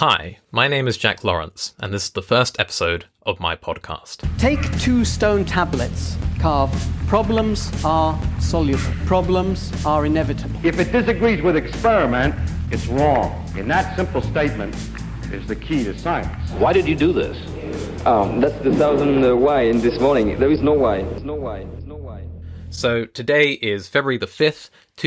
Hi, my name is Jack Lawrence, and this is the first episode of my podcast. Take 2 stone tablets, carve, problems are soluble, problems are inevitable. If it disagrees with experiment, it's wrong. And that simple statement is the key to science. Why did you do this? That's the thousand why in this morning. There is no why. There's no why. There's no why. So today is February the 5th,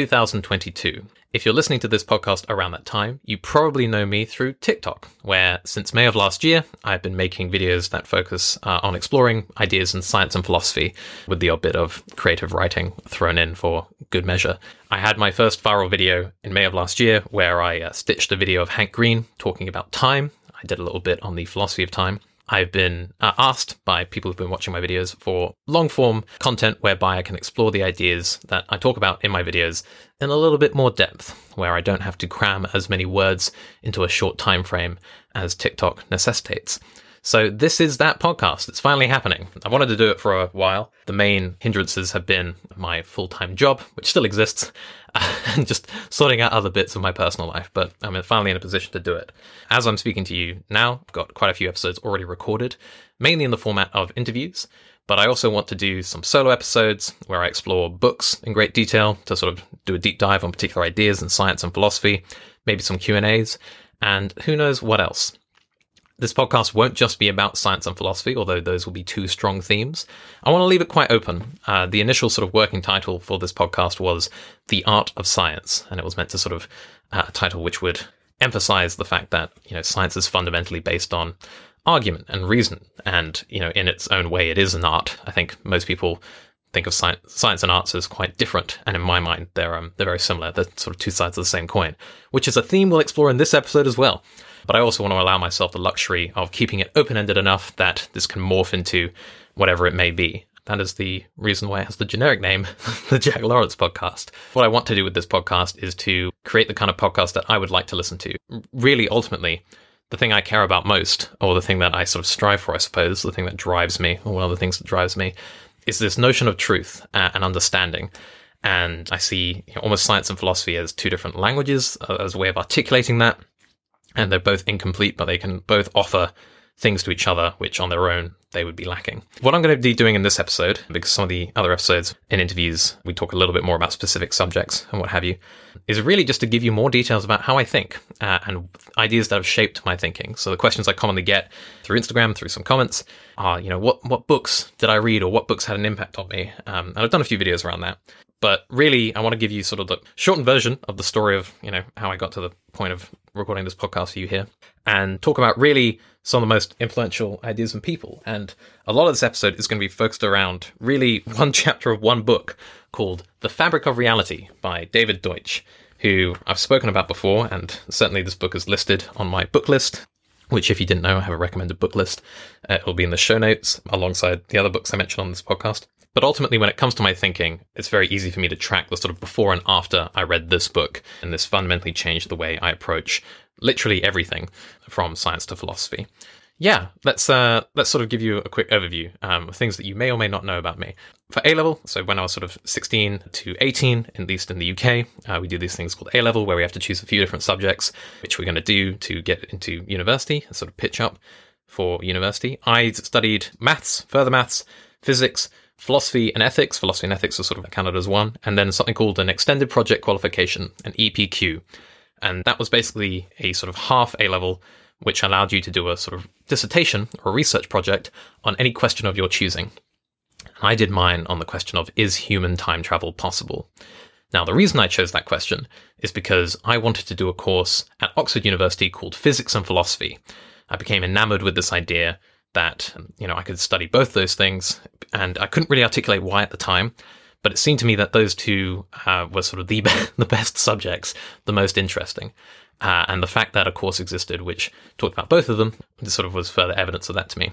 2022. If you're listening to this podcast around that time, you probably know me through TikTok, where since May of last year, I've been making videos that focus on exploring ideas in science and philosophy, with the odd bit of creative writing thrown in for good measure. I had my first viral video in May of last year, where I stitched a video of Hank Green talking about time. I did a little bit on the philosophy of time. I've been asked by people who've been watching my videos for long-form content whereby I can explore the ideas that I talk about in my videos in a little bit more depth, where I don't have to cram as many words into a short time frame as TikTok necessitates. So this is that podcast. It's finally happening. I wanted to do it for a while. The main hindrances have been my full-time job, which still exists, and just sorting out other bits of my personal life. But I'm finally in a position to do it. As I'm speaking to you now, I've got quite a few episodes already recorded, mainly in the format of interviews. But I also want to do some solo episodes where I explore books in great detail to sort of do a deep dive on particular ideas in science and philosophy, maybe some Q&As, and who knows what else. This podcast won't just be about science and philosophy, although those will be 2 strong themes. I want to leave it quite open. The initial sort of working title for this podcast was The Art of Science, and it was meant to sort of a title which would emphasize the fact that, science is fundamentally based on argument and reason, and, in its own way, it is an art. I think most people think of science and arts as quite different, and in my mind, they're very similar. They're sort of 2 sides of the same coin, which is a theme we'll explore in this episode as well. But I also want to allow myself the luxury of keeping it open-ended enough that this can morph into whatever it may be. That is the reason why it has the generic name, the Jack Lawrence Podcast. What I want to do with this podcast is to create the kind of podcast that I would like to listen to. Really, ultimately, the thing I care about most, or the thing that I sort of strive for, I suppose, the thing that drives me, or one of the things that drives me, is this notion of truth and understanding. And I see almost science and philosophy as 2 different languages, as a way of articulating that. And they're both incomplete, but they can both offer things to each other, which on their own, they would be lacking. What I'm going to be doing in this episode, because some of the other episodes in interviews, we talk a little bit more about specific subjects and what have you, is really just to give you more details about how I think and ideas that have shaped my thinking. So the questions I commonly get through Instagram, through some comments, are, what books did I read or what books had an impact on me? And I've done a few videos around that. But really, I want to give you sort of the shortened version of the story of, how I got to the point of recording this podcast for you here, and talk about really some of the most influential ideas and people. And a lot of this episode is going to be focused around really one chapter of one book called The Fabric of Reality by David Deutsch, who I've spoken about before, and certainly this book is listed on my book list, which, if you didn't know, I have a recommended book list. It will be in the show notes alongside the other books I mentioned on this podcast. But ultimately, when it comes to my thinking, it's very easy for me to track the sort of before and after I read this book. And this fundamentally changed the way I approach literally everything from science to philosophy. Yeah, let's sort of give you a quick overview of things that you may or may not know about me. For A-level, so when I was sort of 16 to 18, at least in the UK, we do these things called A-level, where we have to choose a few different subjects, which we're going to do to get into university and sort of pitch up for university. I studied maths, further maths, physics, philosophy and ethics. Philosophy and ethics are sort of counted as one. And then something called an extended project qualification, an EPQ. And that was basically a sort of half A-level, which allowed you to do a sort of dissertation or research project on any question of your choosing. And I did mine on the question of, is human time travel possible? Now, the reason I chose that question is because I wanted to do a course at Oxford University called Physics and Philosophy. I became enamored with this idea that, I could study both those things, and I couldn't really articulate why at the time, but it seemed to me that those 2 were sort of the best subjects, the most interesting. And the fact that a course existed which talked about both of them sort of was further evidence of that to me.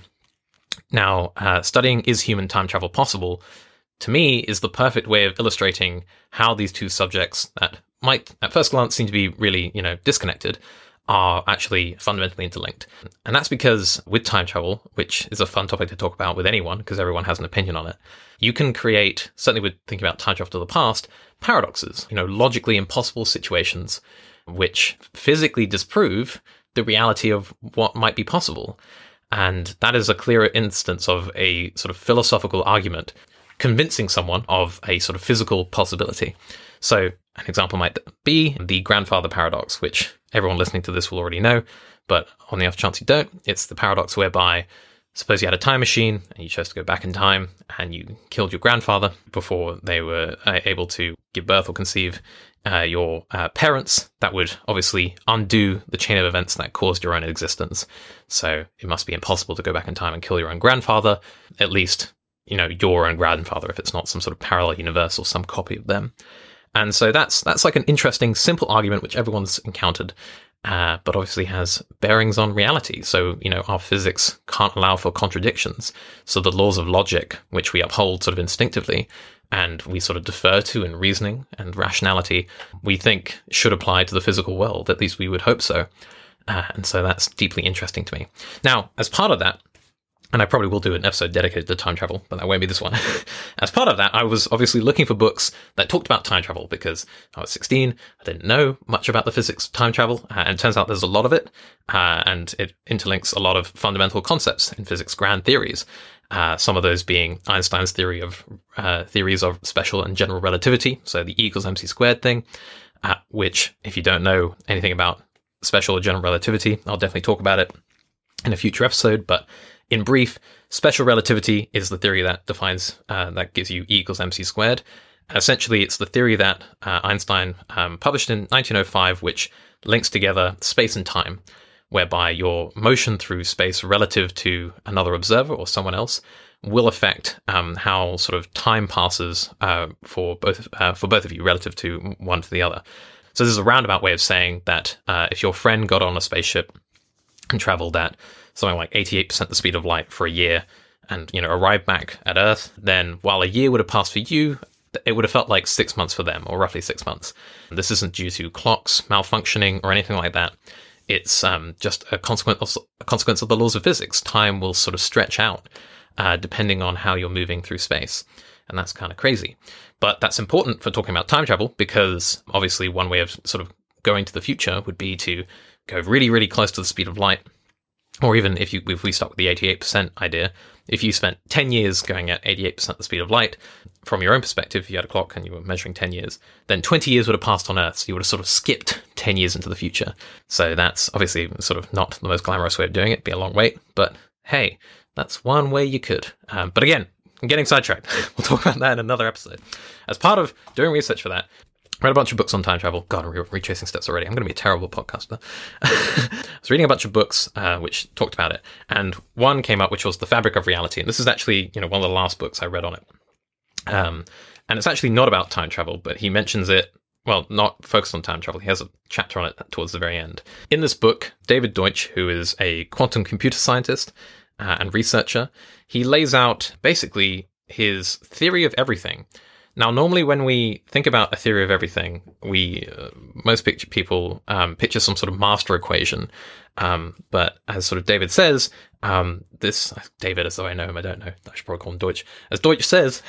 Now, studying Is Human Time Travel Possible, to me, is the perfect way of illustrating how these 2 subjects that might, at first glance, seem to be really, disconnected, are actually fundamentally interlinked. And that's because with time travel, which is a fun topic to talk about with anyone, because everyone has an opinion on it, you can create, certainly with thinking about time travel to the past, paradoxes, logically impossible situations which physically disprove the reality of what might be possible. And that is a clear instance of a sort of philosophical argument convincing someone of a sort of physical possibility. So an example might be the grandfather paradox, which everyone listening to this will already know, but on the off chance you don't, it's the paradox whereby suppose you had a time machine and you chose to go back in time and you killed your grandfather before they were able to give birth or conceive your parents. That would obviously undo the chain of events that caused your own existence. So it must be impossible to go back in time and kill your own grandfather, at least, your own grandfather, if it's not some sort of parallel universe or some copy of them. And so that's like an interesting, simple argument which everyone's encountered, but obviously has bearings on reality. So, our physics can't allow for contradictions. So the laws of logic, which we uphold sort of instinctively, and we sort of defer to in reasoning and rationality, we think should apply to the physical world. At least we would hope so. And so that's deeply interesting to me. Now, as part of that, and I probably will do an episode dedicated to time travel, but that won't be this one. As part of that, I was obviously looking for books that talked about time travel because I was 16. I didn't know much about the physics of time travel, and it turns out there's a lot of it, and it interlinks a lot of fundamental concepts in physics, grand theories. Some of those being Einstein's theories of special and general relativity, so the E equals mc squared thing, which, if you don't know anything about special or general relativity, I'll definitely talk about it in a future episode, but in brief, special relativity is the theory that defines, that gives you E equals mc squared. And essentially, it's the theory that Einstein published in 1905, which links together space and time, whereby your motion through space relative to another observer or someone else will affect how sort of time passes for both of you relative to one to the other. So this is a roundabout way of saying that if your friend got on a spaceship and traveled at something like 88% the speed of light for a year and, arrived back at Earth, then while a year would have passed for you, it would have felt like 6 months for them, or roughly 6 months. And this isn't due to clocks malfunctioning or anything like that. It's just a consequence of the laws of physics. Time will sort of stretch out depending on how you're moving through space. And that's kind of crazy. But that's important for talking about time travel because obviously one way of sort of going to the future would be to go really, really close to the speed of light. Or even if we start with the 88% idea, if you spent 10 years going at 88% the speed of light, from your own perspective, if you had a clock and you were measuring 10 years, then 20 years would have passed on Earth, so you would have sort of skipped 10 years into the future. So that's obviously sort of not the most glamorous way of doing it, it'd be a long wait, but hey, that's one way you could. But again, I'm getting sidetracked. We'll talk about that in another episode. As part of doing research for that, I read a bunch of books on time travel. God, I'm retracing steps already. I'm going to be a terrible podcaster. I was reading a bunch of books which talked about it, and one came up which was The Fabric of Reality, and this is actually one of the last books I read on it. And it's actually not about time travel, but he mentions it, well, not focused on time travel. He has a chapter on it towards the very end. In this book, David Deutsch, who is a quantum computer scientist and researcher, he lays out basically his theory of everything. Now, normally when we think about a theory of everything, most people picture some sort of master equation. But as sort of David says, David, as though I know him, I don't know. I should probably call him Deutsch. As Deutsch says,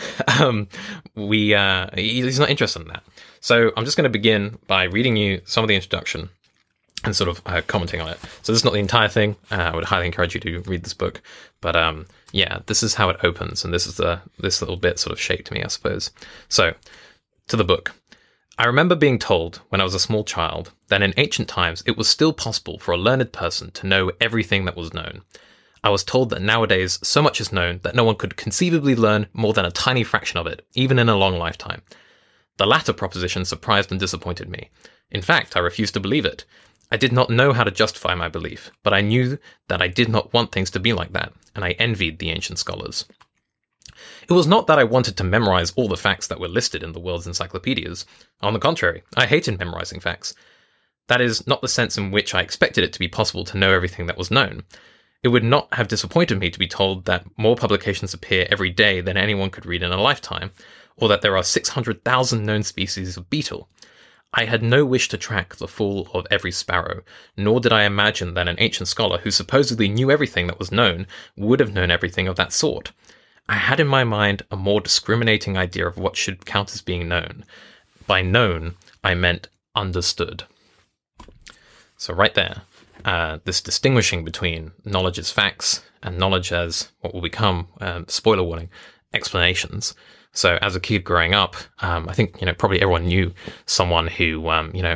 he's not interested in that. So I'm just going to begin by reading you some of the introduction and sort of commenting on it. So this is not the entire thing. I would highly encourage you to read this book. But yeah, this is how it opens, and this little bit sort of shaped me, I suppose. So, to the book. I remember being told when I was a small child that in ancient times it was still possible for a learned person to know everything that was known. I was told that nowadays so much is known that no one could conceivably learn more than a tiny fraction of it, even in a long lifetime. The latter proposition surprised and disappointed me. In fact, I refused to believe it. I did not know how to justify my belief, but I knew that I did not want things to be like that, and I envied the ancient scholars. It was not that I wanted to memorize all the facts that were listed in the world's encyclopedias. On the contrary, I hated memorizing facts. That is not the sense in which I expected it to be possible to know everything that was known. It would not have disappointed me to be told that more publications appear every day than anyone could read in a lifetime, or that there are 600,000 known species of beetle. I had no wish to track the fall of every sparrow, nor did I imagine that an ancient scholar who supposedly knew everything that was known would have known everything of that sort. I had in my mind a more discriminating idea of what should count as being known. By known, I meant understood. So right there, this distinguishing between knowledge as facts and knowledge as what will become, spoiler warning, explanations. So as a kid growing up, I think, probably everyone knew someone who,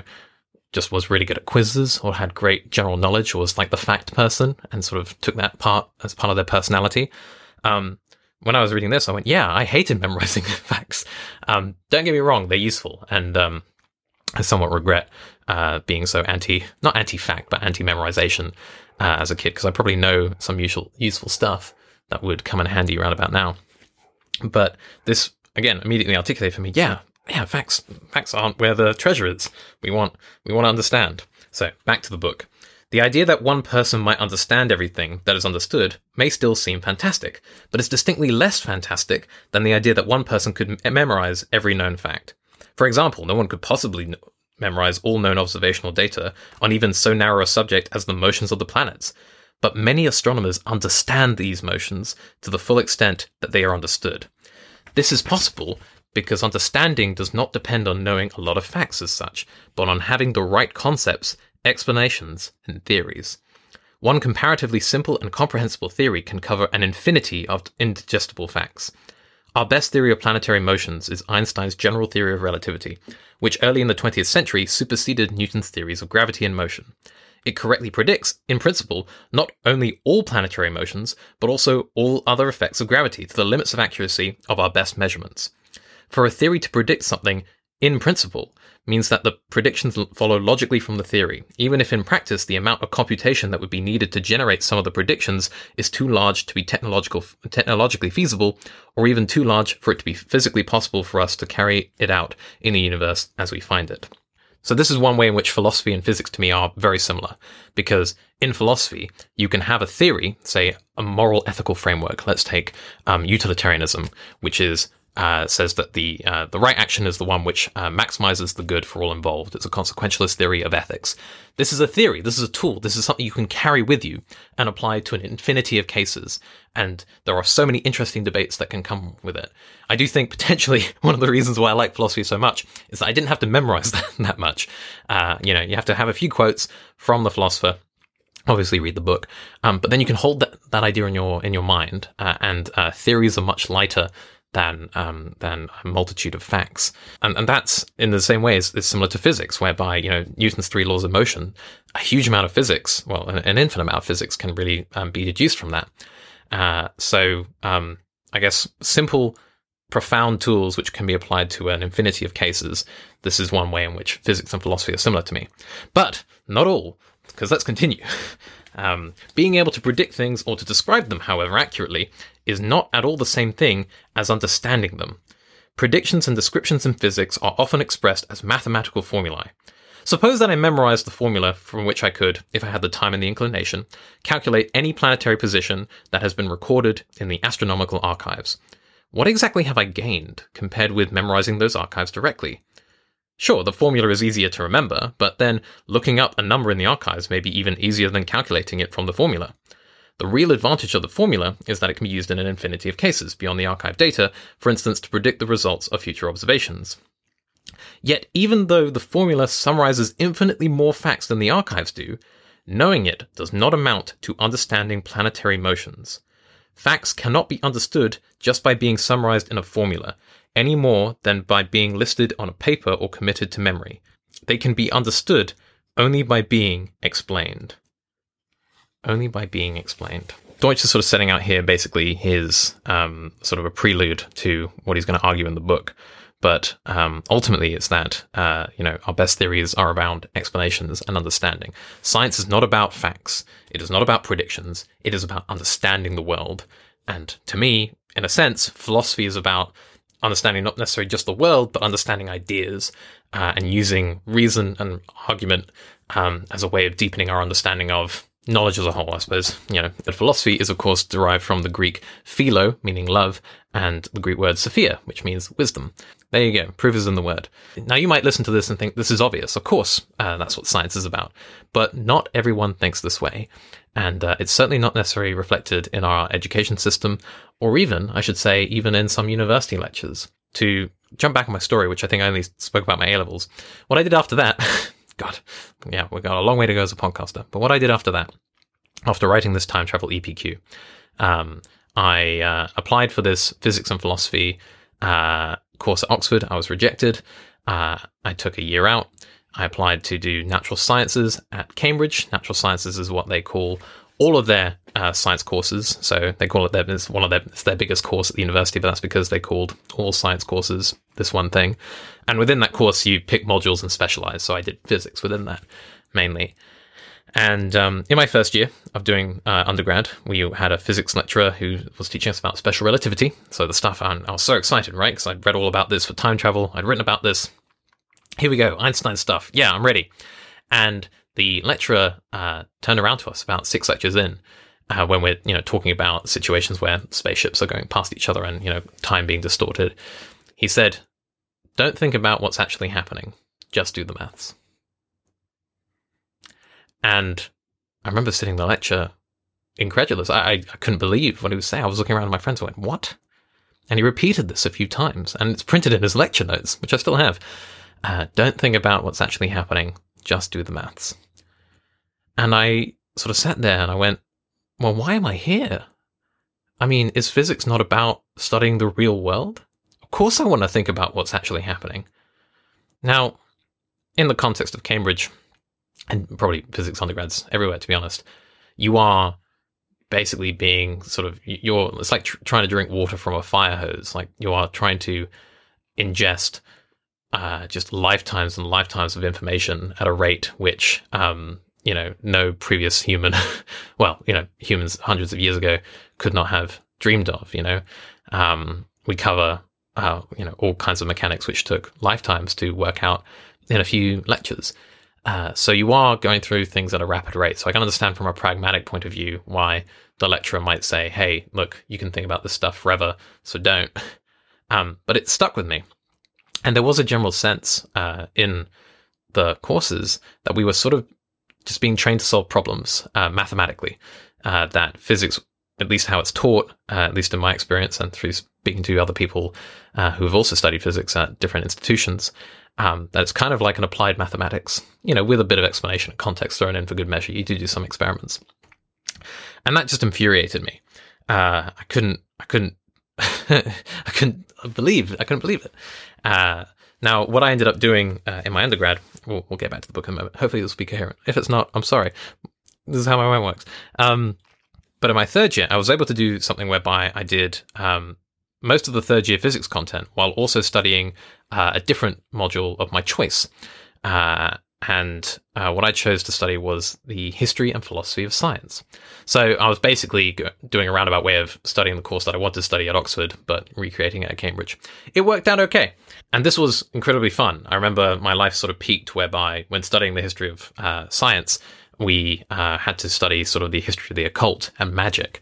just was really good at quizzes or had great general knowledge or was like the fact person and sort of took that part as part of their personality. When I was reading this, I went, yeah, I hated memorizing facts. Don't get me wrong, they're useful. And I somewhat regret being so not anti-fact, but anti-memorization as a kid, because I probably know some useful stuff that would come in handy around about now. But this, again, immediately articulated for me, yeah, facts aren't where the treasure is. We want to understand. So back to the book. The idea that one person might understand everything that is understood may still seem fantastic, but it's distinctly less fantastic than the idea that one person could memorize every known fact. For example, no one could possibly memorize all known observational data on even so narrow a subject as the motions of the planets. But many astronomers understand these motions to the full extent that they are understood. This is possible because understanding does not depend on knowing a lot of facts as such, but on having the right concepts, explanations, and theories. One comparatively simple and comprehensible theory can cover an infinity of indigestible facts. Our best theory of planetary motions is Einstein's general theory of relativity, which early in the 20th century superseded Newton's theories of gravity and motion. It correctly predicts, in principle, not only all planetary motions, but also all other effects of gravity to the limits of accuracy of our best measurements. For a theory to predict something in principle means that the predictions follow logically from the theory, even if in practice the amount of computation that would be needed to generate some of the predictions is too large to be technologically feasible, or even too large for it to be physically possible for us to carry it out in the universe as we find it. So this is one way in which philosophy and physics to me are very similar, because in philosophy, you can have a theory, say a moral ethical framework. Let's take utilitarianism, which is says that the right action is the one which maximizes the good for all involved. It's a consequentialist theory of ethics. This is a theory. This is a tool. This is something you can carry with you and apply to an infinity of cases. And there are so many interesting debates that can come with it. I do think potentially one of the reasons why I like philosophy so much is that I didn't have to memorize that much. You have to have a few quotes from the philosopher. Obviously, read the book, but then you can hold that idea in your mind. And theories are much lighter than a multitude of facts, and that's in the same way is similar to physics, whereby Newton's 3 laws of motion, a huge amount of physics, well, an infinite amount of physics can really be deduced from that. So I guess simple, profound tools which can be applied to an infinity of cases. This is one way in which physics and philosophy are similar to me, but not all. Because let's continue. Being able to predict things or to describe them, however, accurately is not at all the same thing as understanding them. Predictions and descriptions in physics are often expressed as mathematical formulae. Suppose that I memorized the formula from which I could, if I had the time and the inclination, calculate any planetary position that has been recorded in the astronomical archives. What exactly have I gained compared with memorizing those archives directly? Sure, the formula is easier to remember, but then looking up a number in the archives may be even easier than calculating it from the formula. The real advantage of the formula is that it can be used in an infinity of cases beyond the archive data, for instance, to predict the results of future observations. Yet, even though the formula summarizes infinitely more facts than the archives do, knowing it does not amount to understanding planetary motions. Facts cannot be understood just by being summarized in a formula, any more than by being listed on a paper or committed to memory. They can be understood only by being explained. Only by being explained. Deutsch is sort of setting out here basically his sort of a prelude to what he's going to argue in the book. But ultimately it's that, our best theories are around explanations and understanding. Science is not about facts. It is not about predictions. It is about understanding the world. And to me, in a sense, philosophy is about understanding not necessarily just the world, but understanding ideas and using reason and argument as a way of deepening our understanding of knowledge as a whole, I suppose. But philosophy is, of course, derived from the Greek philo, meaning love, and the Greek word sophia, which means wisdom. There you go. Proof is in the word. Now, you might listen to this and think this is obvious. Of course, that's what science is about. But not everyone thinks this way. And it's certainly not necessarily reflected in our education system, or even, I should say, even in some university lectures. To jump back on my story, which I think I only spoke about my A-levels, what I did after that, God, yeah, we've got a long way to go as a podcaster. But what I did after that, after writing this time travel EPQ, I applied for this physics and philosophy course at Oxford. I was rejected. I took a year out. I applied to do natural sciences at Cambridge. Natural sciences is what they call all of their science courses. So they call it it's their biggest course at the university, but that's because they called all science courses this one thing. And within that course, you pick modules and specialize. So I did physics within that mainly. And in my first year of doing undergrad, we had a physics lecturer who was teaching us about special relativity. So the stuff, I was so excited, right? Because I'd read all about this for time travel. I'd written about this. Here we go, Einstein stuff. Yeah, I'm ready. And the lecturer turned around to us about 6 lectures in, when we're talking about situations where spaceships are going past each other and time being distorted. He said, "Don't think about what's actually happening. Just do the maths." And I remember sitting in the lecture incredulous. I couldn't believe what he was saying. I was looking around at my friends and went, "What?" And he repeated this a few times, and it's printed in his lecture notes, which I still have. Don't think about what's actually happening. Just do the maths. And I sort of sat there and I went, well, why am I here? I mean, is physics not about studying the real world? Of course I want to think about what's actually happening. Now, in the context of Cambridge, and probably physics undergrads everywhere, to be honest, you are basically being it's like trying to drink water from a fire hose. Like, you are trying to ingest just lifetimes and lifetimes of information at a rate which, no previous human, humans hundreds of years ago could not have dreamed of, we cover, all kinds of mechanics which took lifetimes to work out in a few lectures. So you are going through things at a rapid rate. So I can understand from a pragmatic point of view why the lecturer might say, hey, look, you can think about this stuff forever, so don't. But it stuck with me. And there was a general sense in the courses that we were sort of just being trained to solve problems mathematically, that physics, at least how it's taught, at least in my experience and through speaking to other people who have also studied physics at different institutions, that it's kind of like an applied mathematics, with a bit of explanation and context thrown in for good measure. You do some experiments. And that just infuriated me. I couldn't believe it. Now, what I ended up doing in my undergrad, we'll get back to the book in a moment. Hopefully this will be coherent. If it's not, I'm sorry. This is how my mind works. But in my third year, I was able to do something whereby I did most of the third year physics content while also studying a different module of my choice. And what I chose to study was the history and philosophy of science. So I was basically doing a roundabout way of studying the course that I wanted to study at Oxford, but recreating it at Cambridge. It worked out okay. And this was incredibly fun. I remember my life sort of peaked whereby when studying the history of science, we had to study sort of the history of the occult and magic.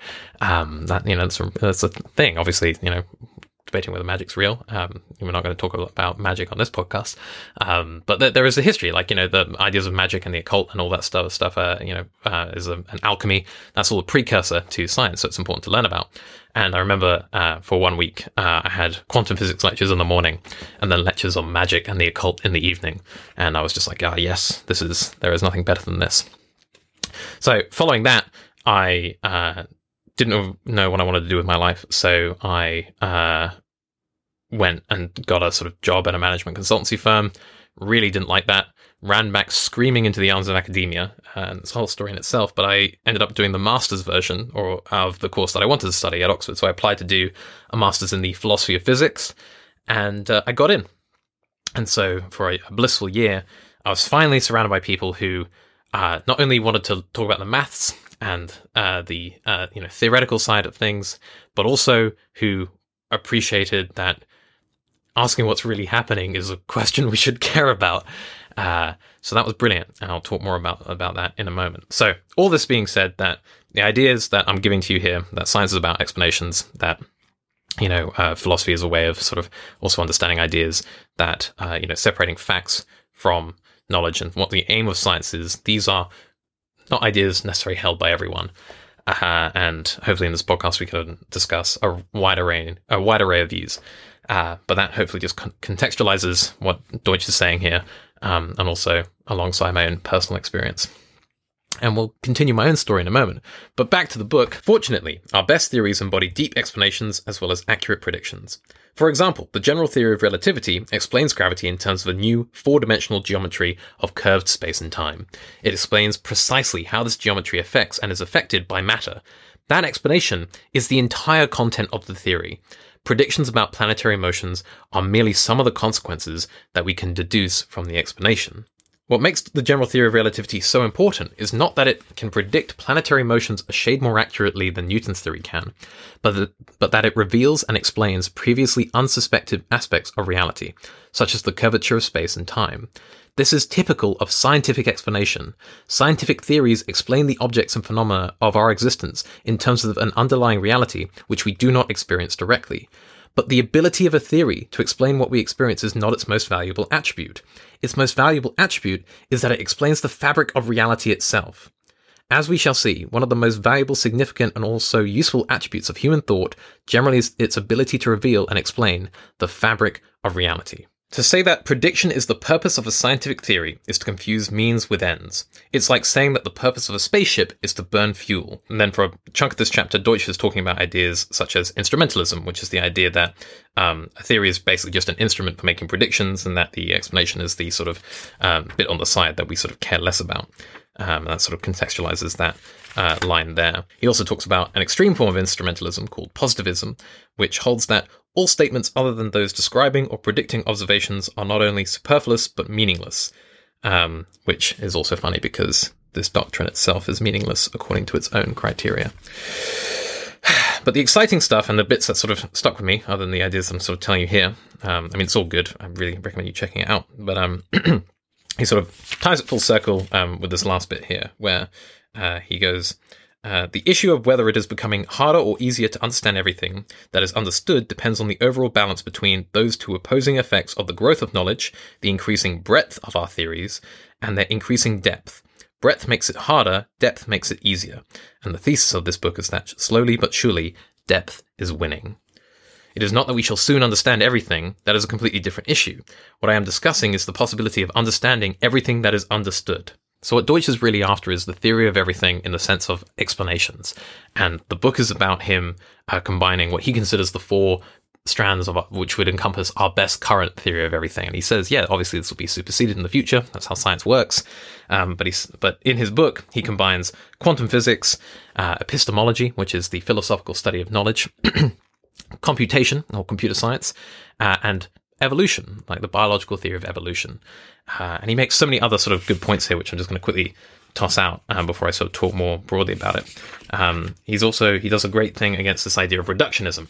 That's a thing, obviously, debating whether magic's real. We're not going to talk about magic on this podcast. But there is a history, the ideas of magic and the occult and all that stuff is an alchemy. That's all a precursor to science, so it's important to learn about. And I remember for 1 week, I had quantum physics lectures in the morning and then lectures on magic and the occult in the evening. And I was just like, yes, there is nothing better than this. So following that, I didn't know what I wanted to do with my life. So I went and got a sort of job at a management consultancy firm. Really didn't like that. Ran back screaming into the arms of academia. And it's a whole story in itself. But I ended up doing the master's version of the course that I wanted to study at Oxford. So I applied to do a master's in the philosophy of physics. And I got in. And so for a blissful year, I was finally surrounded by people who not only wanted to talk about the maths and the theoretical side of things, but also who appreciated that asking what's really happening is a question we should care about. So that was brilliant, and I'll talk more about that in a moment. So all this being said, that the ideas that I'm giving to you here, that science is about explanations, that philosophy is a way of sort of also understanding ideas, that separating facts from knowledge and what the aim of science is. These are not ideas necessarily held by everyone. And hopefully in this podcast we can discuss a wide array of views. But that hopefully just contextualizes what Deutsch is saying here, and also alongside my own personal experience. And we'll continue my own story in a moment. But back to the book. Fortunately, our best theories embody deep explanations as well as accurate predictions. For example, the general theory of relativity explains gravity in terms of a new four-dimensional geometry of curved space and time. It explains precisely how this geometry affects and is affected by matter. That explanation is the entire content of the theory. Predictions about planetary motions are merely some of the consequences that we can deduce from the explanation. What makes the general theory of relativity so important is not that it can predict planetary motions a shade more accurately than Newton's theory can, but that it reveals and explains previously unsuspected aspects of reality, such as the curvature of space and time. This is typical of scientific explanation. Scientific theories explain the objects and phenomena of our existence in terms of an underlying reality which we do not experience directly. But the ability of a theory to explain what we experience is not its most valuable attribute. Its most valuable attribute is that it explains the fabric of reality itself. As we shall see, one of the most valuable, significant, and also useful attributes of human thought generally is its ability to reveal and explain the fabric of reality. To say that prediction is the purpose of a scientific theory is to confuse means with ends. It's like saying that the purpose of a spaceship is to burn fuel. And then for a chunk of this chapter, Deutsch is talking about ideas such as instrumentalism, which is the idea that a theory is basically just an instrument for making predictions, and that the explanation is the sort of bit on the side that we sort of care less about. That sort of contextualizes that line there. He also talks about an extreme form of instrumentalism called positivism, which holds that all statements other than those describing or predicting observations are not only superfluous but meaningless, which is also funny because this doctrine itself is meaningless according to its own criteria. But the exciting stuff and the bits that sort of stuck with me, other than the ideas I'm sort of telling you here, I mean, it's all good. I really recommend you checking it out. But he sort of ties it full circle with this last bit here, where he goes, the issue of whether it is becoming harder or easier to understand everything that is understood depends on the overall balance between those two opposing effects of the growth of knowledge, the increasing breadth of our theories, and their increasing depth. Breadth makes it harder, depth makes it easier. And the thesis of this book is that slowly but surely, depth is winning. It is not that we shall soon understand everything. That is a completely different issue. What I am discussing is the possibility of understanding everything that is understood. So what Deutsch is really after is the theory of everything in the sense of explanations. And the book is about him combining what he considers the four strands of which would encompass our best current theory of everything. And he says, yeah, obviously this will be superseded in the future. That's how science works. But in his book, he combines quantum physics, epistemology, which is the philosophical study of knowledge, computation or computer science, and evolution, like the biological theory of evolution. And he makes so many other sort of good points here, which I'm just going to quickly toss out before I sort of talk more broadly about it. He does a great thing against this idea of reductionism.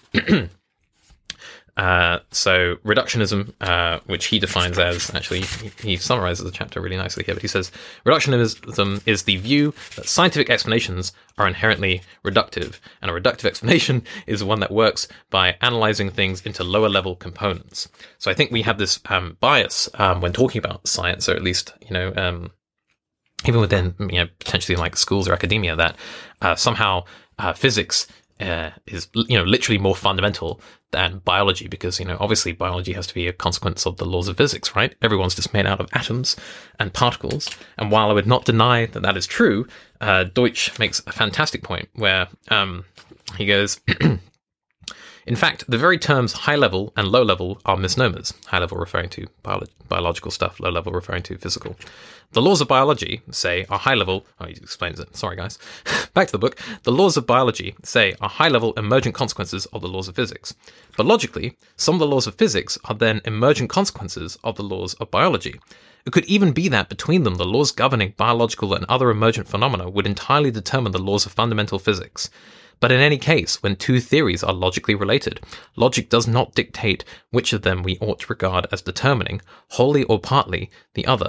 So reductionism, which he defines as, actually, he summarizes the chapter really nicely here, but he says, reductionism is the view that scientific explanations are inherently reductive, and a reductive explanation is one that works by analyzing things into lower level components. So I think we have this bias when talking about science, or at least, even within, potentially like schools or academia, that somehow physics is literally more fundamental than biology, because obviously biology has to be a consequence of the laws of physics, right? Everyone's just made out of atoms and particles. And while I would not deny that that is true, Deutsch makes a fantastic point where he goes, in fact, the very terms high level and low level are misnomers. High level referring to biological stuff, low level referring to physical. The laws of biology say are high level. Oh, he explains it. Sorry, guys. Back to the book. The laws of biology say are high level emergent consequences of the laws of physics. But logically, some of the laws of physics are then emergent consequences of the laws of biology. It could even be that between them, the laws governing biological and other emergent phenomena would entirely determine the laws of fundamental physics. But in any case, when two theories are logically related, logic does not dictate which of them we ought to regard as determining, wholly or partly, the other.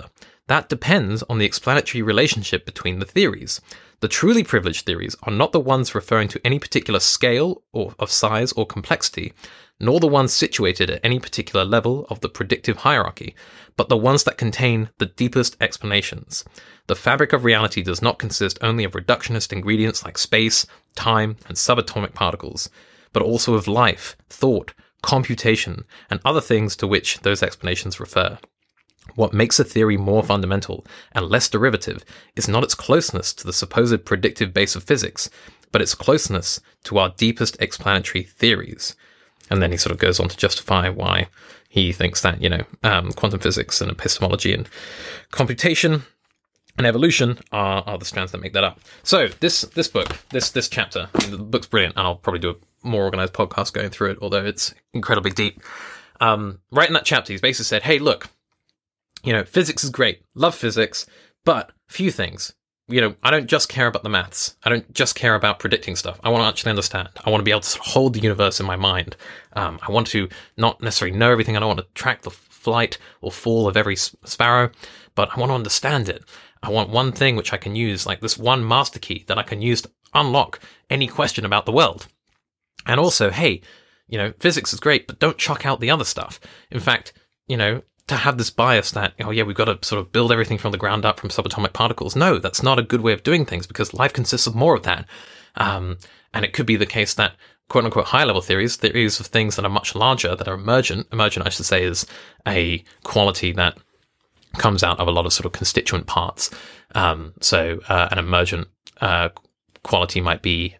that depends on the explanatory relationship between the theories. The truly privileged theories are not the ones referring to any particular scale or of size or complexity, nor the ones situated at any particular level of the predictive hierarchy, but the ones that contain the deepest explanations. The fabric of reality does not consist only of reductionist ingredients like space, time, and subatomic particles, but also of life, thought, computation, and other things to which those explanations refer. What makes a theory more fundamental and less derivative is not its closeness to the supposed predictive base of physics, but its closeness to our deepest explanatory theories. And then he sort of goes on to justify why he thinks that, quantum physics and epistemology and computation and evolution are the strands that make that up. So this book, this chapter, the book's brilliant, and I'll probably do a more organized podcast going through it, although it's incredibly deep. Right in that chapter, he's basically said, hey, look, physics is great, love physics, but few things. I don't just care about the maths. I don't just care about predicting stuff. I want to actually understand. I want to be able to sort of hold the universe in my mind. I want to not necessarily know everything. I don't want to track the flight or fall of every sparrow, but I want to understand it. I want one thing which I can use, like this one master key that I can use to unlock any question about the world. And also, hey, physics is great, but don't chuck out the other stuff. In fact, to have this bias that, we've got to sort of build everything from the ground up from subatomic particles. No, that's not a good way of doing things, because life consists of more of that. And it could be the case that, quote unquote, high level theories of things that are much larger, that are emergent, I should say, is a quality that comes out of a lot of sort of constituent parts. So an emergent quality might be,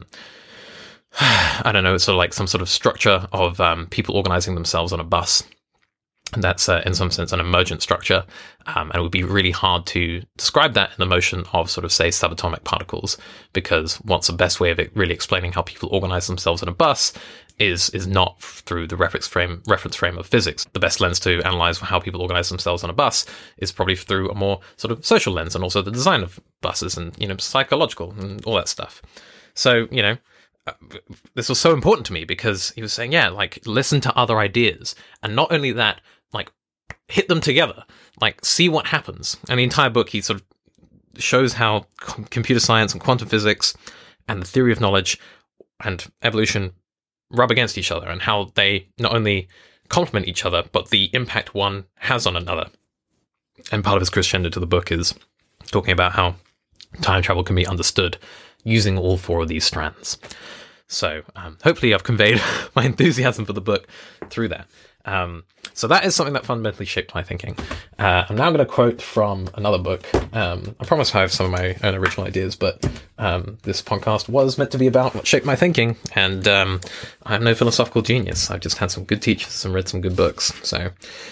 I don't know, it's sort of like some sort of structure of people organizing themselves on a bus. And that's, in some sense, an emergent structure. And it would be really hard to describe that in the motion of sort of, say, subatomic particles, because what's the best way of it really explaining how people organize themselves in a bus is not through the reference frame of physics. The best lens to analyze how people organize themselves on a bus is probably through a more sort of social lens, and also the design of buses and, psychological and all that stuff. So, this was so important to me, because he was saying, listen to other ideas. And not only that, hit them together, see what happens. And the entire book, he sort of shows how computer science and quantum physics and the theory of knowledge and evolution rub against each other, and how they not only complement each other, but the impact one has on another. And part of his crescendo to the book is talking about how time travel can be understood using all four of these strands. So hopefully I've conveyed my enthusiasm for the book through that. So that is something that fundamentally shaped my thinking. I'm now going to quote from another book. I promise I have some of my own original ideas, but this podcast was meant to be about what shaped my thinking, and I'm no philosophical genius. I've just had some good teachers and read some good books. So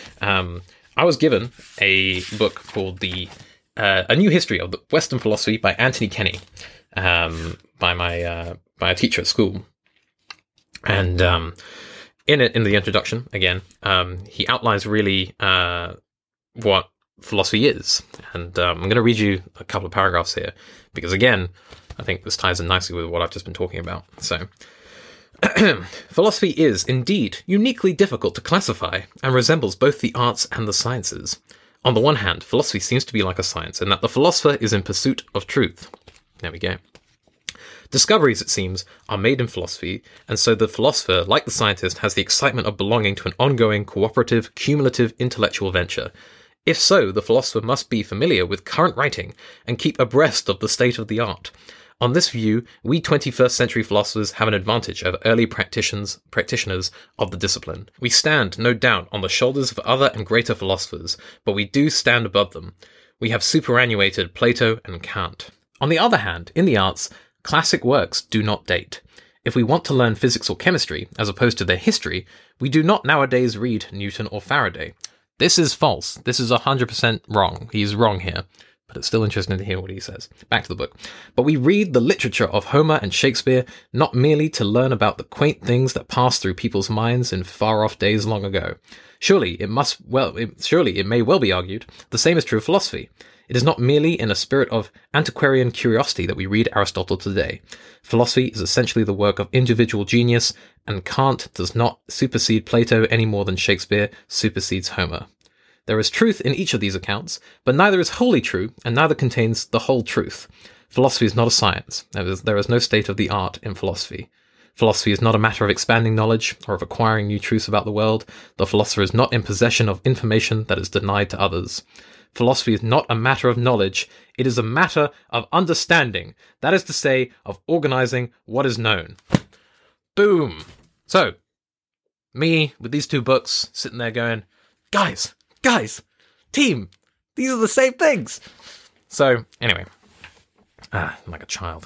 I was given a book called A New History of the Western Philosophy by Anthony Kenny, by a teacher at school. And in the introduction, again, he outlines really what philosophy is. And I'm going to read you a couple of paragraphs here, because, again, I think this ties in nicely with what I've just been talking about. So, philosophy is, indeed, uniquely difficult to classify, and resembles both the arts and the sciences. On the one hand, philosophy seems to be like a science, in that the philosopher is in pursuit of truth. There we go. Discoveries, it seems, are made in philosophy, and so the philosopher, like the scientist, has the excitement of belonging to an ongoing, cooperative, cumulative intellectual venture. If so, the philosopher must be familiar with current writing and keep abreast of the state of the art. On this view, we 21st century philosophers have an advantage over early practitioners of the discipline. We stand, no doubt, on the shoulders of other and greater philosophers, but we do stand above them. We have superannuated Plato and Kant. On the other hand, in the arts, classic works do not date. If we want to learn physics or chemistry, as opposed to their history, we do not nowadays read Newton or Faraday. This is false. This is 100% wrong. He's wrong here. But it's still interesting to hear what he says. Back to the book. But we read the literature of Homer and Shakespeare not merely to learn about the quaint things that passed through people's minds in far-off days long ago. Surely it may well be argued the same is true of philosophy. It is not merely in a spirit of antiquarian curiosity that we read Aristotle today. Philosophy is essentially the work of individual genius, and Kant does not supersede Plato any more than Shakespeare supersedes Homer. There is truth in each of these accounts, but neither is wholly true, and neither contains the whole truth. Philosophy is not a science. There is no state of the art in philosophy. Philosophy is not a matter of expanding knowledge or of acquiring new truths about the world. The philosopher is not in possession of information that is denied to others. Philosophy is not a matter of knowledge. It is a matter of understanding. That is to say, of organizing what is known. Boom. So, me with these 2 books sitting there going, guys, team, these are the same things. So, anyway, I'm like a child.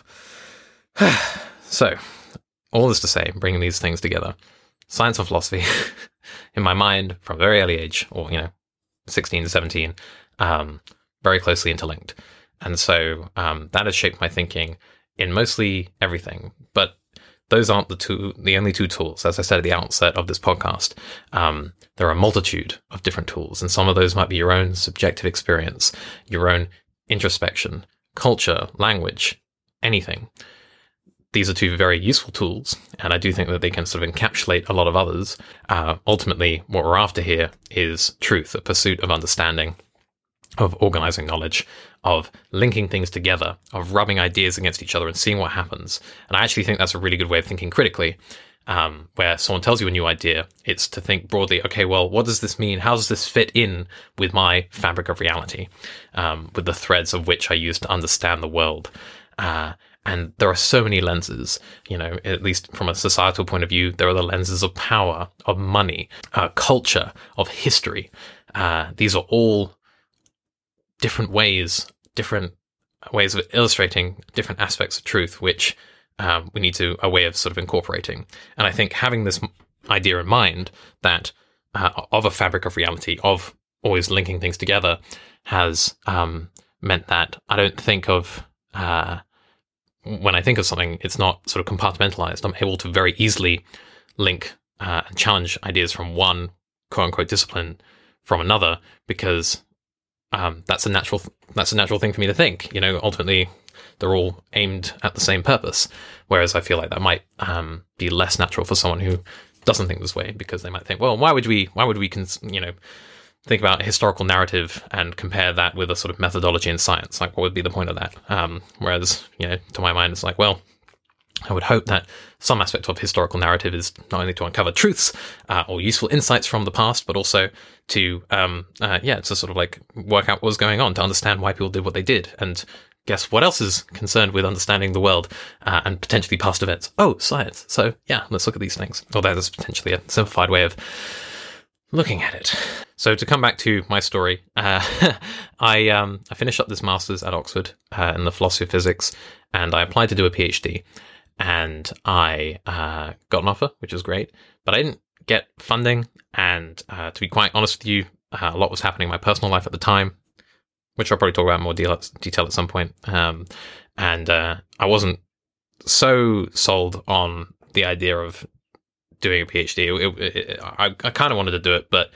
So, all this to say, bringing these things together, science and philosophy, in my mind, from a very early age, or, 16 to 17, very closely interlinked. And so that has shaped my thinking in mostly everything. But those aren't the only 2 tools. As I said at the outset of this podcast, there are a multitude of different tools, and some of those might be your own subjective experience, your own introspection, culture, language, anything. These are 2 very useful tools, and I do think that they can sort of encapsulate a lot of others. Ultimately, what we're after here is truth, a pursuit of understanding, of organizing knowledge, of linking things together, of rubbing ideas against each other and seeing what happens. And I actually think that's a really good way of thinking critically, where someone tells you a new idea. It's to think broadly, okay, well, what does this mean? How does this fit in with my fabric of reality, with the threads of which I use to understand the world? And there are so many lenses, at least from a societal point of view. There are the lenses of power, of money, culture, of history. These are all different ways of illustrating different aspects of truth, which we need a way of sort of incorporating. And I think having this idea in mind that of a fabric of reality, of always linking things together, has meant that I don't think of... when I think of something, it's not sort of compartmentalized. I'm able to very easily link and challenge ideas from one quote-unquote discipline from another, because that's a natural thing for me to think. Ultimately, they're all aimed at the same purpose. Whereas I feel like that might be less natural for someone who doesn't think this way, because they might think, well, why would we think about historical narrative and compare that with a sort of methodology in science? Like, what would be the point of that? Whereas, to my mind, it's like, well, I would hope that some aspect of historical narrative is not only to uncover truths or useful insights from the past, but also to, to sort of like work out what was going on, to understand why people did what they did. And guess what else is concerned with understanding the world and potentially past events? Oh, science. So yeah, let's look at these things. Although there's potentially a simplified way of looking at it. So to come back to my story, I finished up this master's at Oxford in the philosophy of physics, and I applied to do a PhD, and I got an offer, which was great, but I didn't get funding, and to be quite honest with you, a lot was happening in my personal life at the time, which I'll probably talk about in more detail at some point, and I wasn't so sold on the idea of doing a PhD. I kind of wanted to do it, but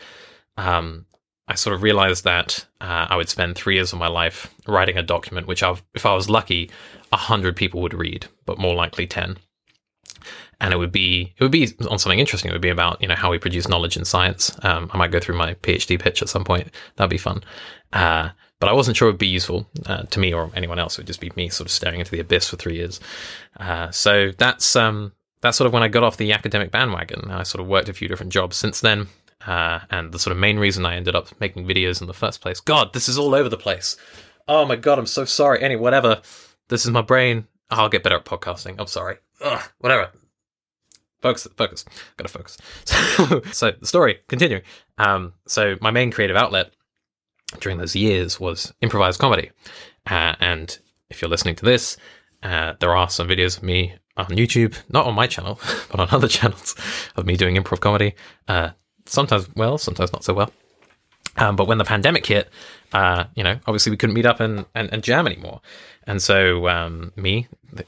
I sort of realized that I would spend 3 years of my life writing a document, which if I was lucky, 100 people would read, but more likely 10. And it would be on something interesting. It would be about, how we produce knowledge in science. I might go through my PhD pitch at some point. That'd be fun. But I wasn't sure it would be useful to me or anyone else. It would just be me sort of staring into the abyss for 3 years. So that's sort of when I got off the academic bandwagon. I sort of worked a few different jobs since then. And the sort of main reason I ended up making videos in the first place. God, this is all over the place. Oh my God, I'm so sorry. Anyway, whatever. This is my brain. I'll get better at podcasting. I'm sorry. Ugh, whatever. Focus. Gotta focus. So the story, continuing. So my main creative outlet during those years was improvised comedy. And if you're listening to this, there are some videos of me on YouTube, not on my channel, but on other channels of me doing improv comedy. Sometimes well, sometimes not so well. But when the pandemic hit, obviously we couldn't meet up and jam anymore. And so me,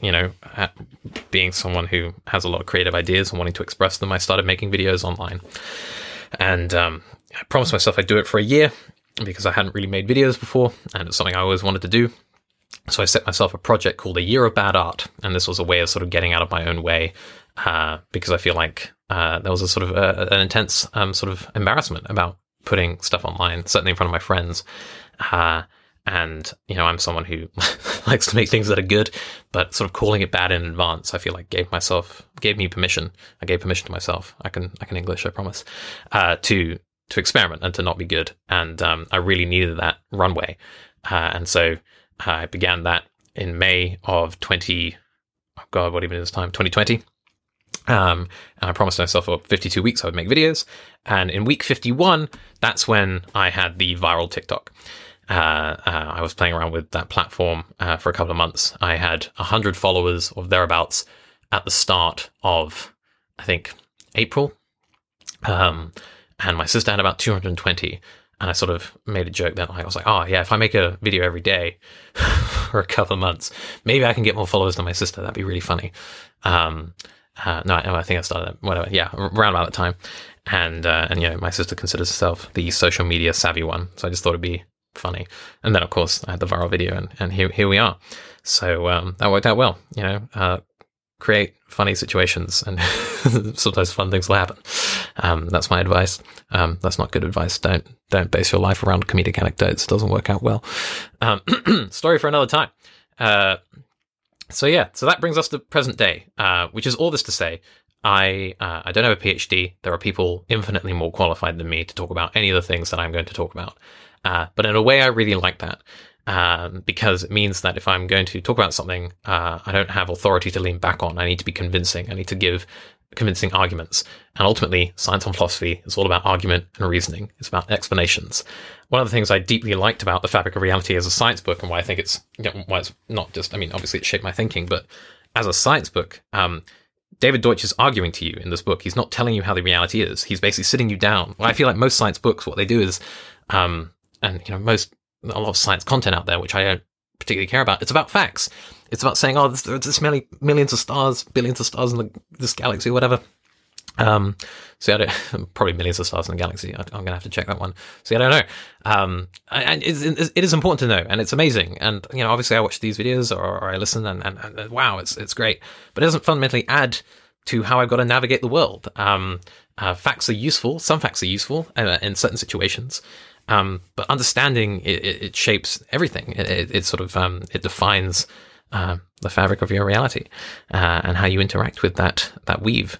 being someone who has a lot of creative ideas and wanting to express them, I started making videos online. And I promised myself I'd do it for a year because I hadn't really made videos before, and it's something I always wanted to do. So I set myself a project called A Year of Bad Art, and this was a way of sort of getting out of my own way because I feel like there was a sort of an intense sort of embarrassment about putting stuff online, certainly in front of my friends. And, you know, I'm someone who likes to make things that are good, but sort of calling it bad in advance, I feel like gave me permission. I gave permission to myself. I can English, I promise, to experiment and to not be good. And I really needed that runway. And so I began that in May of 2020. And I promised myself for 52 weeks I would make videos. And in week 51, that's when I had the viral TikTok. I was playing around with that platform for a couple of months. I had 100 followers or thereabouts at the start of, I think, April. And my sister had about 220. And I sort of made a joke that I was like, oh, yeah, if I make a video every day for a couple of months, maybe I can get more followers than my sister. That'd be really funny. No, I think I started around about that time. And you know, my sister considers herself the social media savvy one. So I just thought it'd be funny. And then, of course, I had the viral video, and here we are. So that worked out well. You know, create funny situations, and sometimes fun things will happen. That's my advice. That's not good advice. Don't base your life around comedic anecdotes. It doesn't work out well. Story for another time. So that brings us to present day, which is all this to say, I don't have a PhD. There are people infinitely more qualified than me to talk about any of the things that I'm going to talk about. But in a way, I really like that, because it means that if I'm going to talk about something, I don't have authority to lean back on. I need to be convincing. I need to give convincing arguments. And ultimately, science and philosophy is all about argument and reasoning. It's about explanations. One of the things I deeply liked about The Fabric of Reality as a science book, and why I think it's, you know, why it's not just, I mean, obviously it shaped my thinking, but as a science book, David Deutsch is arguing to you in this book. He's not telling you how the reality is. He's basically sitting you down. Well, I feel like most science books, what they do is, and you know, a lot of science content out there, which I don't particularly care about, it's about facts. It's about saying, oh, there's millions of stars, billions of stars in this galaxy, or whatever. So I don't, probably millions of stars in the galaxy. I'm going to have to check that one. So I don't know. And it is important to know, and it's amazing. And, you know, obviously I watch these videos or I listen and wow, it's great, but it doesn't fundamentally add to how I've got to navigate the world. Facts are useful. Some facts are useful in certain situations. But understanding it shapes everything. It sort of, it defines, the fabric of your reality, and how you interact with that weave.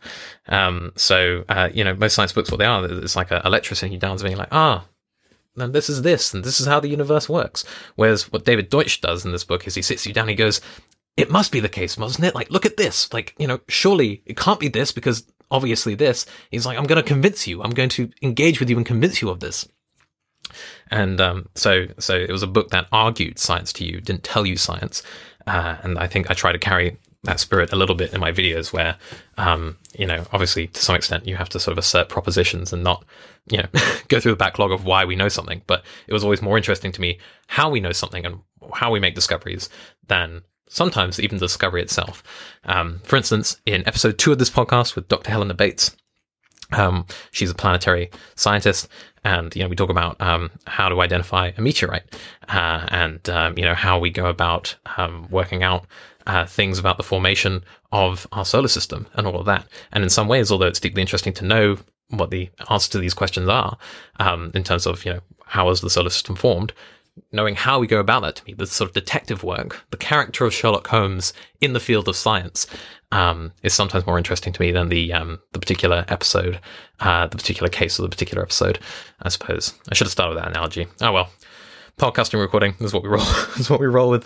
So you know, most science books, what they are, it's like a lecturer sitting you down and being like, and this is how the universe works. Whereas what David Deutsch does in this book is he sits you down, he goes, it must be the case, mustn't it? Like, look at this. Like, you know, surely it can't be this because obviously this. He's like, I'm going to convince you. I'm going to engage with you and convince you of this. And so it was a book that argued science to you, didn't tell you science. And I think I try to carry that spirit a little bit in my videos where, you know, obviously to some extent you have to sort of assert propositions and not, you know, go through the backlog of why we know something. But it was always more interesting to me how we know something and how we make discoveries than sometimes even the discovery itself. For instance, in episode 2 of this podcast with Dr. Helena Bates, she's a planetary scientist, and, you know, we talk about how to identify a meteorite, and you know, how we go about working out things about the formation of our solar system and all of that. And in some ways, although it's deeply interesting to know what the answers to these questions are, in terms of, you know, how is the solar system formed, knowing how we go about that, to me, the sort of detective work, the character of Sherlock Holmes in the field of science, is sometimes more interesting to me than the particular episode, the particular case of the particular episode, I suppose. I should have started with that analogy. Oh well, podcasting, recording is what we roll. is what we roll with.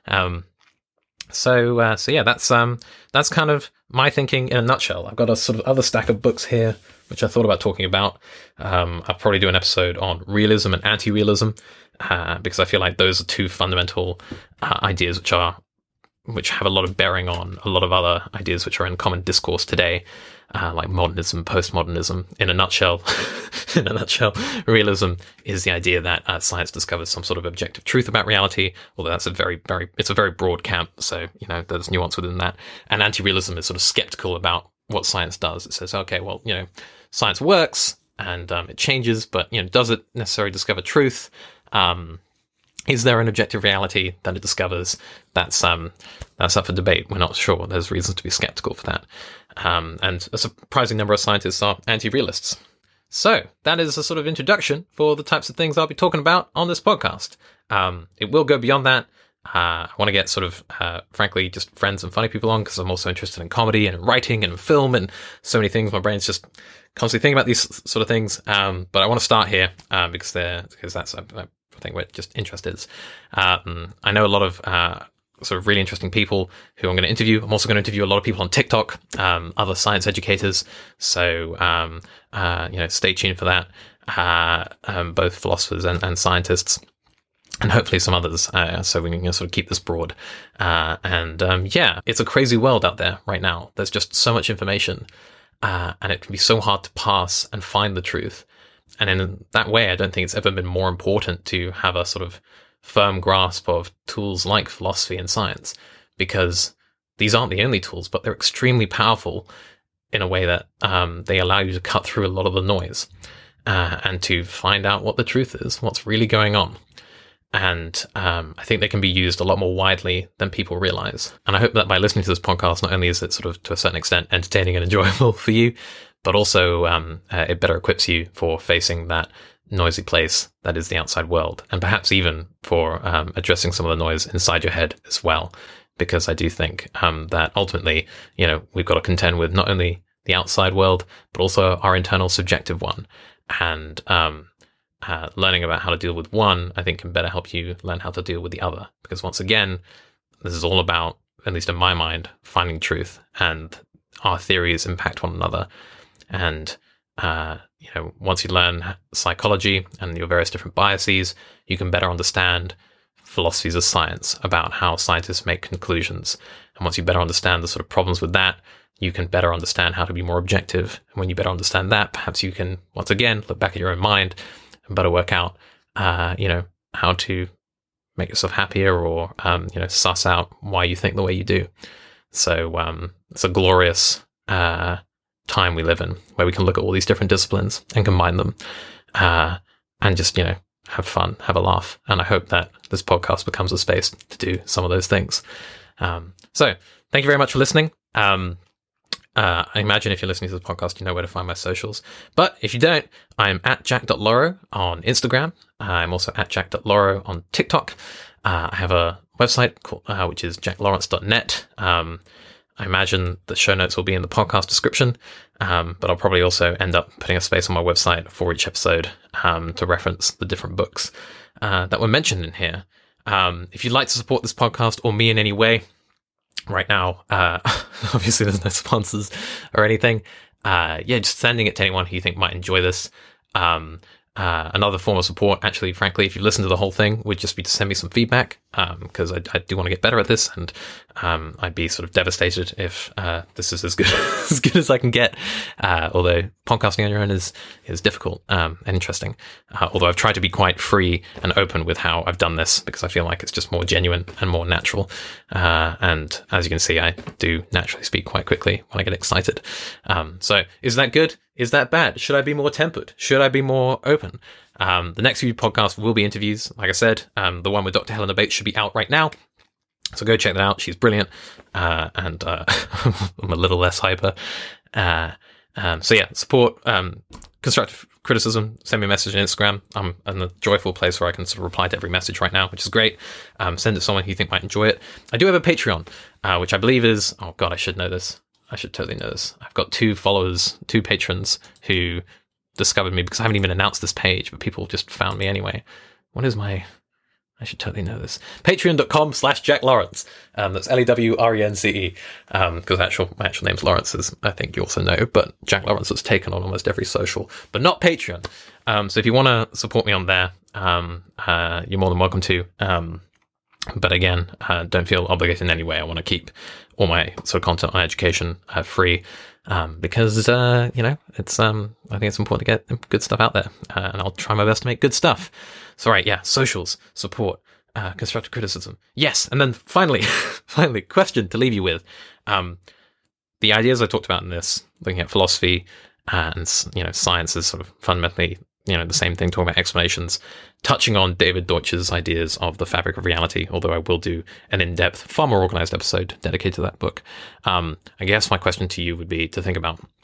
So yeah, that's kind of my thinking in a nutshell. I've got a sort of other stack of books here which I thought about talking about. I'll probably do an episode on realism and anti-realism, because I feel like those are two fundamental ideas which have a lot of bearing on a lot of other ideas which are in common discourse today, like modernism, postmodernism. In a nutshell, realism is the idea that science discovers some sort of objective truth about reality, although that's it's a very broad camp, so, you know, there's nuance within that. And anti-realism is sort of skeptical about what science does. It says, okay, well, you know, science works and it changes, but, you know, does it necessarily discover truth? Is there an objective reality that it discovers? That's up for debate. We're not sure. There's reasons to be skeptical for that. And a surprising number of scientists are anti-realists. So that is a sort of introduction for the types of things I'll be talking about on this podcast. It will go beyond that. I want to get sort of, frankly, just friends and funny people on, because I'm also interested in comedy and writing and film and so many things. My brain's just constantly thinking about these sort of things. But I want to start here because that's I think where just interest is. I know a lot of sort of really interesting people who I'm going to interview. I'm also going to interview a lot of people on TikTok, other science educators. So stay tuned for that. Both philosophers and scientists. And hopefully some others, so we can sort of keep this broad. It's a crazy world out there right now. There's just so much information, and it can be so hard to pass and find the truth. And in that way, I don't think it's ever been more important to have a sort of firm grasp of tools like philosophy and science, because these aren't the only tools, but they're extremely powerful in a way that they allow you to cut through a lot of the noise and to find out what the truth is, what's really going on. And I think they can be used a lot more widely than people realize. And I hope that by listening to this podcast, not only is it sort of to a certain extent entertaining and enjoyable for you, but also it better equips you for facing that noisy place that is the outside world, and perhaps even for addressing some of the noise inside your head as well. Because I do think that ultimately, we've got to contend with not only the outside world, but also our internal subjective one. And learning about how to deal with one, I think, can better help you learn how to deal with the other. Because once again, this is all about, at least in my mind, finding truth, and our theories impact one another. And, once you learn psychology and your various different biases, you can better understand philosophies of science, about how scientists make conclusions. And once you better understand the sort of problems with that, you can better understand how to be more objective. And when you better understand that, perhaps you can, once again, look back at your own mind and better work out, how to make yourself happier, or, suss out why you think the way you do. So it's a glorious time we live in, where we can look at all these different disciplines and combine them and just, have fun, have a laugh. And I hope that this podcast becomes a space to do some of those things. So thank you very much for listening. I imagine if you're listening to this podcast, you know where to find my socials. But if you don't, I'm at jack.loro on Instagram. I'm also at jack.loro on TikTok. I have a website called, which is jacklawrence.net. I imagine the show notes will be in the podcast description, but I'll probably also end up putting a space on my website for each episode to reference the different books that were mentioned in here. If you'd like to support this podcast or me in any way, right now, obviously there's no sponsors or anything. Just sending it to anyone who you think might enjoy this. Another form of support, actually, frankly, if you listen to the whole thing, would just be to send me some feedback, because I do want to get better at this, and I'd be sort of devastated if this is as good as I can get. Although podcasting on your own is difficult and interesting. Although I've tried to be quite free and open with how I've done this, because I feel like it's just more genuine and more natural. And as you can see, I do naturally speak quite quickly when I get excited. So is that good? Is that bad? Should I be more tempered? Should I be more open? The next few podcasts will be interviews. Like I said, the one with Dr. Helena Bates should be out right now. So go check that out. She's brilliant. And I'm a little less hyper. Support constructive criticism. Send me a message on Instagram. I'm in a joyful place where I can sort of reply to every message right now, which is great. Send it to someone who you think might enjoy it. I do have a Patreon, which I believe is... Oh, God, I should know this. I should totally know this. I've got 2 followers, 2 patrons who discovered me, because I haven't even announced this page, but people just found me anyway. What is my... I should totally know this. Patreon.com/Jack Lawrence. That's LEWRENCE. Because my actual name's Lawrence, as I think you also know, but Jack Lawrence has taken on almost every social, but not Patreon. So if you want to support me on there, you're more than welcome to. But again, don't feel obligated in any way. I want to keep all my sort of content on education free, because it's I think it's important to get good stuff out there, and I'll try my best to make good stuff. So socials, support, constructive criticism, yes, and then finally, question to leave you with: the ideas I talked about in this, looking at philosophy and science is sort of fundamentally the same thing, talking about explanations, touching on David Deutsch's ideas of the fabric of reality, although I will do an in-depth, far more organized episode dedicated to that book. I guess my question to you would be to think about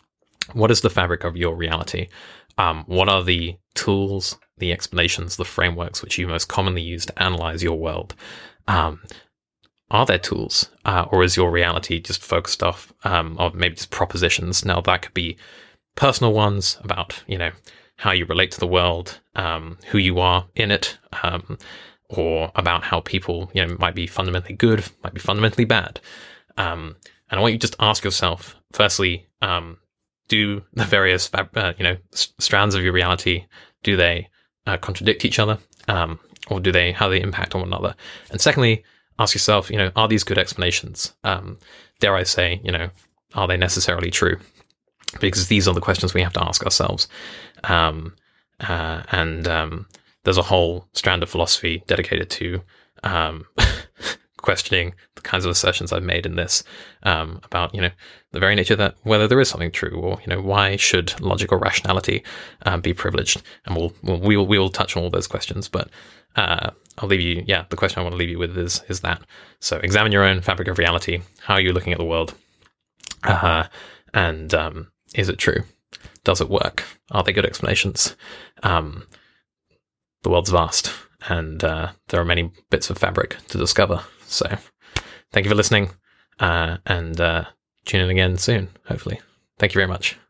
What is the fabric of your reality? What are the tools, the explanations, the frameworks which you most commonly use to analyze your world? Are there tools, or is your reality just focused off of maybe just propositions? Now, that could be personal ones about, how you relate to the world, who you are in it, or about how people, might be fundamentally good, might be fundamentally bad. And I want you to just ask yourself, firstly, do the various, strands of your reality, do they contradict each other, or how do they impact on one another? And secondly, ask yourself, are these good explanations? Dare I say, are they necessarily true? Because these are the questions we have to ask ourselves. There's a whole strand of philosophy dedicated to questioning the kinds of assertions I've made in this, about, the very nature that whether there is something true, or, why should logic or rationality be privileged? And we will touch on all those questions, but I'll leave you, the question I want to leave you with is that. So examine your own fabric of reality. How are you looking at the world? And is it true? Does it work? Are they good explanations? The world's vast, and there are many bits of fabric to discover. So thank you for listening, and tune in again soon, hopefully. Thank you very much.